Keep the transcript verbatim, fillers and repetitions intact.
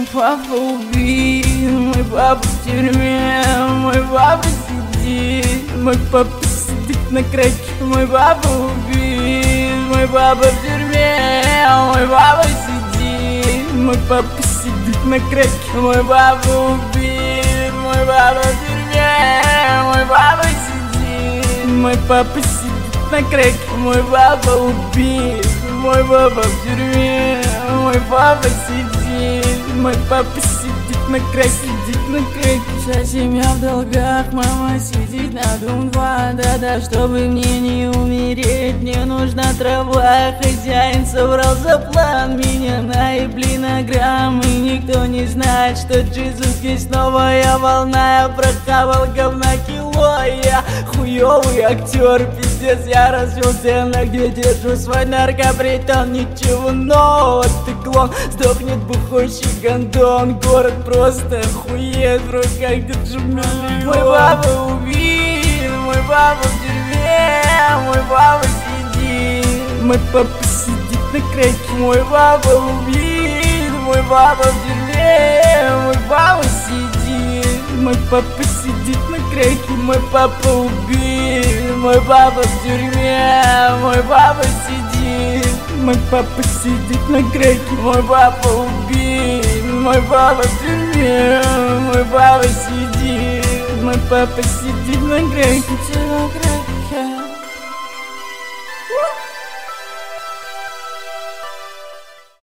папа убит, мой папа в тюрьме, мой папа сидит, мой папа сидит на крэке, мой папа убит, мой папа в тюрьме, мой папа сидит, мой папа сидит на крэке, мой папа убит, мой папа в тюрьме, мой папа сидит, мой папа сидит на крэке, мой папа убит, мой папа в тюрьме, мой папа сидит, мой папа сидит на крэке, сидит на крэке. Вся семья в долгах, мама сидит на дом два. Да-да, чтобы мне не умереть, мне нужна трава. Хозяин собрался план, меня наебли на грамм. И никто не знает, что Джизус есть новая волна. Я прохавал говна кило, я хуёвый актер, пиздец. Я развелся, на где держу свой наркопритон. Ничего нового, ты клон, сдохнет бухущий гондон. Город просто охуеет, в руках держу миллион. Мой папа убит, мой папа в тюрьме, мой папа сидит, мой папа сидит на крэке, мой папа убит, мой папа в тюрьме, мой папа сидит, мой папа сидит на крэке, мой папа убит, мой папа в тюрьме, мой папа сидит, мой папа сидит на крэке, мой папа убит, мой папа в тюрьме, мой папа сидит, мой папа сидит на крэке, на крэке.